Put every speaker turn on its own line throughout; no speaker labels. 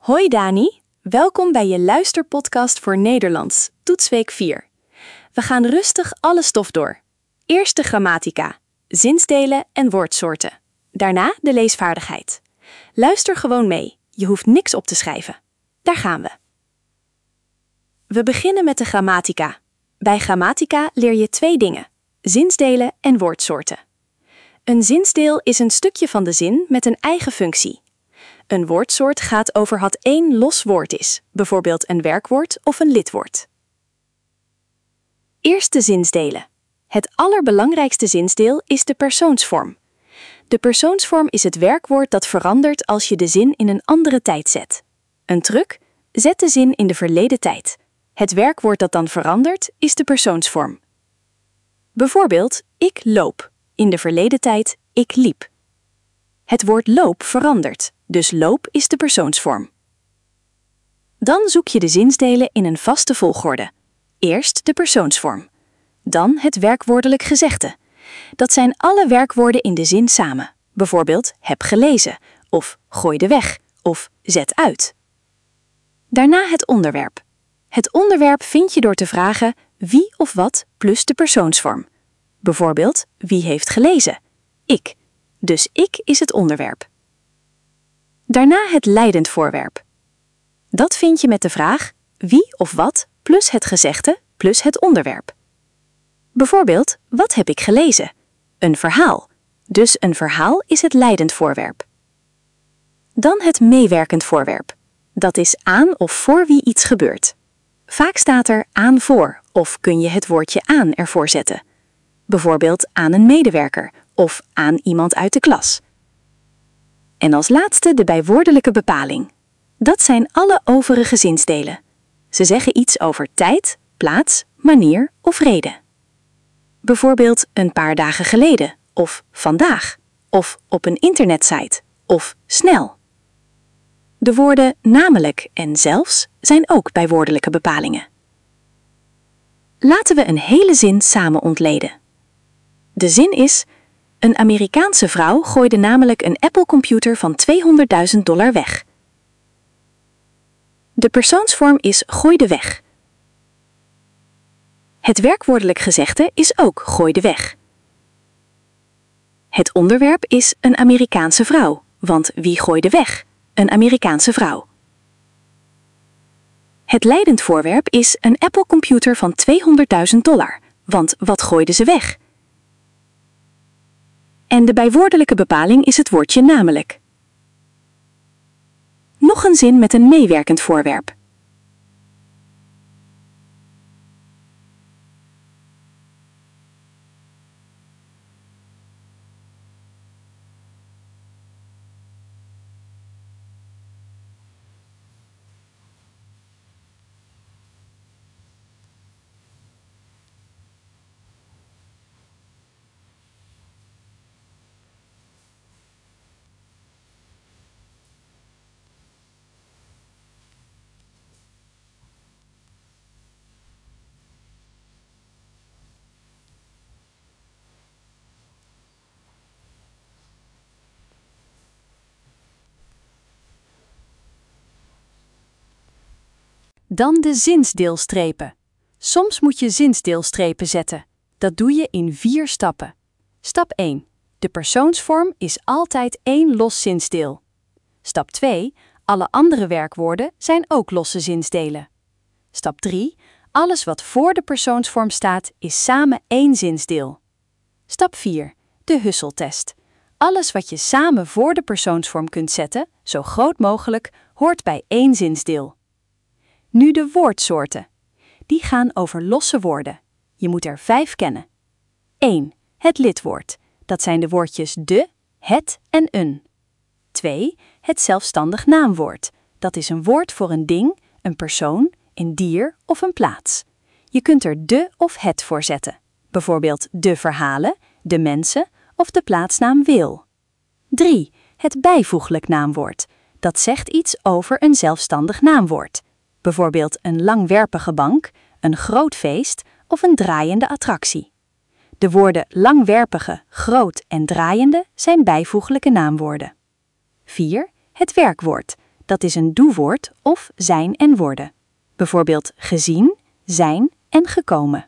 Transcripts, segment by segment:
Hoi Dani, welkom bij je luisterpodcast voor Nederlands, toetsweek 4. We gaan rustig alle stof door. Eerst de grammatica, zinsdelen en woordsoorten. Daarna de leesvaardigheid. Luister gewoon mee, je hoeft niks op te schrijven. Daar gaan we. We beginnen met de grammatica. Bij grammatica leer je 2 dingen: zinsdelen en woordsoorten. Een zinsdeel is een stukje van de zin met een eigen functie. Een woordsoort gaat over wat 1 los woord is, bijvoorbeeld een werkwoord of een lidwoord. Eerst de zinsdelen. Het allerbelangrijkste zinsdeel is de persoonsvorm. De persoonsvorm is het werkwoord dat verandert als je de zin in een andere tijd zet. Een truc: zet de zin in de verleden tijd. Het werkwoord dat dan verandert is de persoonsvorm. Bijvoorbeeld, ik loop. In de verleden tijd, ik liep. Het woord loop verandert, dus loop is de persoonsvorm. Dan zoek je de zinsdelen in een vaste volgorde. Eerst de persoonsvorm. Dan het werkwoordelijk gezegde. Dat zijn alle werkwoorden in de zin samen. Bijvoorbeeld, heb gelezen, of gooi de weg, of zet uit. Daarna het onderwerp. Het onderwerp vind je door te vragen wie of wat plus de persoonsvorm. Bijvoorbeeld, wie heeft gelezen? Ik. Dus ik is het onderwerp. Daarna het leidend voorwerp. Dat vind je met de vraag wie of wat plus het gezegde plus het onderwerp. Bijvoorbeeld, wat heb ik gelezen? Een verhaal. Dus een verhaal is het leidend voorwerp. Dan het meewerkend voorwerp. Dat is aan of voor wie iets gebeurt. Vaak staat er aan voor of kun je het woordje aan ervoor zetten. Bijvoorbeeld aan een medewerker of aan iemand uit de klas. En als laatste de bijwoordelijke bepaling. Dat zijn alle overige zinsdelen. Ze zeggen iets over tijd, plaats, manier of reden. Bijvoorbeeld een paar dagen geleden of vandaag of op een internetsite of snel. De woorden namelijk en zelfs zijn ook bijwoordelijke bepalingen. Laten we een hele zin samen ontleden. De zin is: een Amerikaanse vrouw gooide namelijk een Apple-computer van $200.000 weg. De persoonsvorm is gooide weg. Het werkwoordelijk gezegde is ook gooide weg. Het onderwerp is een Amerikaanse vrouw, want wie gooide weg? Een Amerikaanse vrouw. Het leidend voorwerp is een Apple-computer van $200.000, want wat gooide ze weg? En de bijwoordelijke bepaling is het woordje namelijk. Nog een zin met een meewerkend voorwerp. Dan de zinsdeelstrepen. Soms moet je zinsdeelstrepen zetten. Dat doe je in 4 stappen. Stap 1. De persoonsvorm is altijd 1 los zinsdeel. Stap 2. Alle andere werkwoorden zijn ook losse zinsdelen. Stap 3. Alles wat voor de persoonsvorm staat is samen 1 zinsdeel. Stap 4. De Husseltest. Alles wat je samen voor de persoonsvorm kunt zetten, zo groot mogelijk, hoort bij 1 zinsdeel. Nu de woordsoorten. Die gaan over losse woorden. Je moet er 5 kennen. 1. Het lidwoord. Dat zijn de woordjes de, het en een. 2. Het zelfstandig naamwoord. Dat is een woord voor een ding, een persoon, een dier of een plaats. Je kunt er de of het voor zetten. Bijvoorbeeld de verhalen, de mensen of de plaatsnaam Wil. 3. Het bijvoeglijk naamwoord. Dat zegt iets over een zelfstandig naamwoord. Bijvoorbeeld een langwerpige bank, een groot feest of een draaiende attractie. De woorden langwerpige, groot en draaiende zijn bijvoeglijke naamwoorden. 4. Het werkwoord. Dat is een doewoord of zijn en worden. Bijvoorbeeld gezien, zijn en gekomen.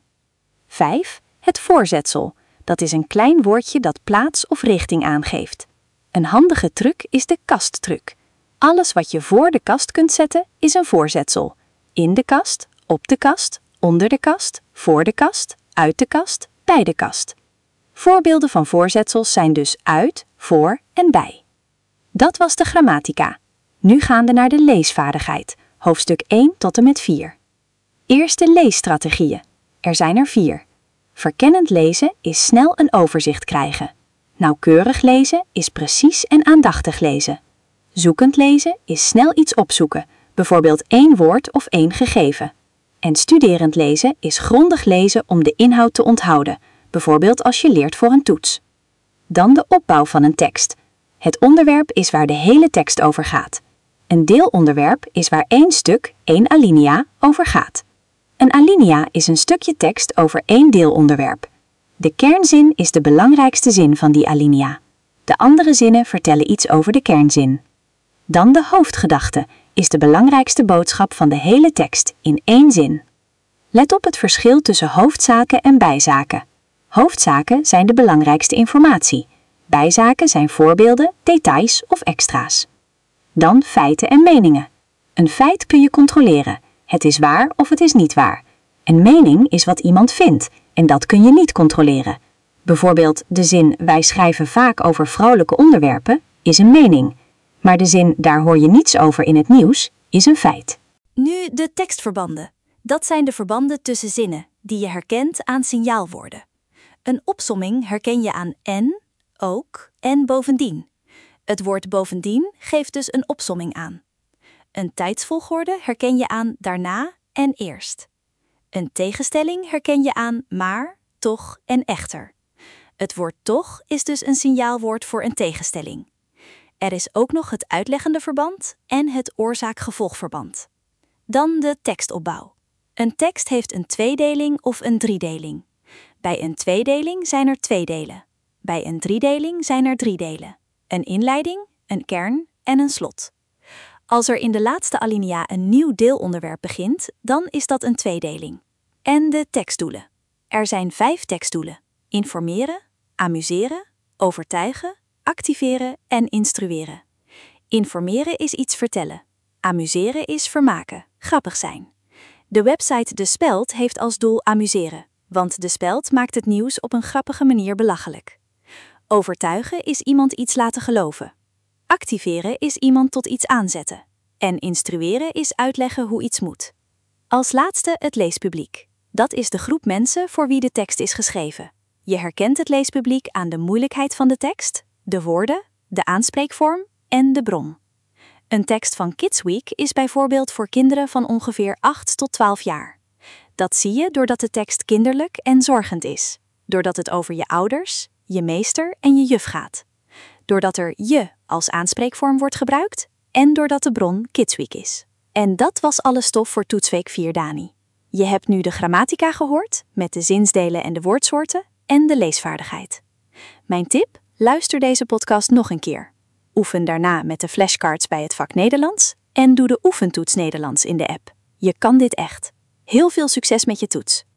5. Het voorzetsel. Dat is een klein woordje dat plaats of richting aangeeft. Een handige truc is de kasttruc. Alles wat je voor de kast kunt zetten is een voorzetsel. In de kast, op de kast, onder de kast, voor de kast, uit de kast, bij de kast. Voorbeelden van voorzetsels zijn dus uit, voor en bij. Dat was de grammatica. Nu gaan we naar de leesvaardigheid, hoofdstuk 1 tot en met 4. Eerste leesstrategieën. Er zijn er 4. Verkennend lezen is snel een overzicht krijgen. Nauwkeurig lezen is precies en aandachtig lezen. Zoekend lezen is snel iets opzoeken, bijvoorbeeld 1 woord of 1 gegeven. En studerend lezen is grondig lezen om de inhoud te onthouden, bijvoorbeeld als je leert voor een toets. Dan de opbouw van een tekst. Het onderwerp is waar de hele tekst over gaat. Een deelonderwerp is waar 1 stuk, 1 alinea, over gaat. Een alinea is een stukje tekst over 1 deelonderwerp. De kernzin is de belangrijkste zin van die alinea. De andere zinnen vertellen iets over de kernzin. Dan de hoofdgedachte is de belangrijkste boodschap van de hele tekst in 1 zin. Let op het verschil tussen hoofdzaken en bijzaken. Hoofdzaken zijn de belangrijkste informatie. Bijzaken zijn voorbeelden, details of extra's. Dan feiten en meningen. Een feit kun je controleren. Het is waar of het is niet waar. Een mening is wat iemand vindt en dat kun je niet controleren. Bijvoorbeeld de zin wij schrijven vaak over vrouwelijke onderwerpen is een mening. Maar de zin daar hoor je niets over in het nieuws is een feit.
Nu de tekstverbanden. Dat zijn de verbanden tussen zinnen die je herkent aan signaalwoorden. Een opsomming herken je aan en, ook en bovendien. Het woord bovendien geeft dus een opsomming aan. Een tijdsvolgorde herken je aan daarna en eerst. Een tegenstelling herken je aan maar, toch en echter. Het woord toch is dus een signaalwoord voor een tegenstelling. Er is ook nog het uitleggende verband en het oorzaak-gevolgverband. Dan de tekstopbouw. Een tekst heeft een tweedeling of een driedeling. Bij een tweedeling zijn er 2 delen. Bij een driedeling zijn er 3 delen. Een inleiding, een kern en een slot. Als er in de laatste alinea een nieuw deelonderwerp begint, dan is dat een tweedeling. En de tekstdoelen. Er zijn 5 tekstdoelen. Informeren, amuseren, overtuigen, activeren en instrueren. Informeren is iets vertellen. Amuseren is vermaken, grappig zijn. De website De Speld heeft als doel amuseren, want De Speld maakt het nieuws op een grappige manier belachelijk. Overtuigen is iemand iets laten geloven. Activeren is iemand tot iets aanzetten. En instrueren is uitleggen hoe iets moet. Als laatste het leespubliek. Dat is de groep mensen voor wie de tekst is geschreven. Je herkent het leespubliek aan de moeilijkheid van de tekst, de woorden, de aanspreekvorm en de bron. Een tekst van Kids Week is bijvoorbeeld voor kinderen van ongeveer 8 tot 12 jaar. Dat zie je doordat de tekst kinderlijk en zorgend is. Doordat het over je ouders, je meester en je juf gaat. Doordat er je als aanspreekvorm wordt gebruikt en doordat de bron Kids Week is. En dat was alle stof voor toetsweek 4 Dani. Je hebt nu de grammatica gehoord met de zinsdelen en de woordsoorten en de leesvaardigheid. Mijn tip? Luister deze podcast nog een keer. Oefen daarna met de flashcards bij het vak Nederlands en doe de oefentoets Nederlands in de app. Je kan dit echt. Heel veel succes met je toets.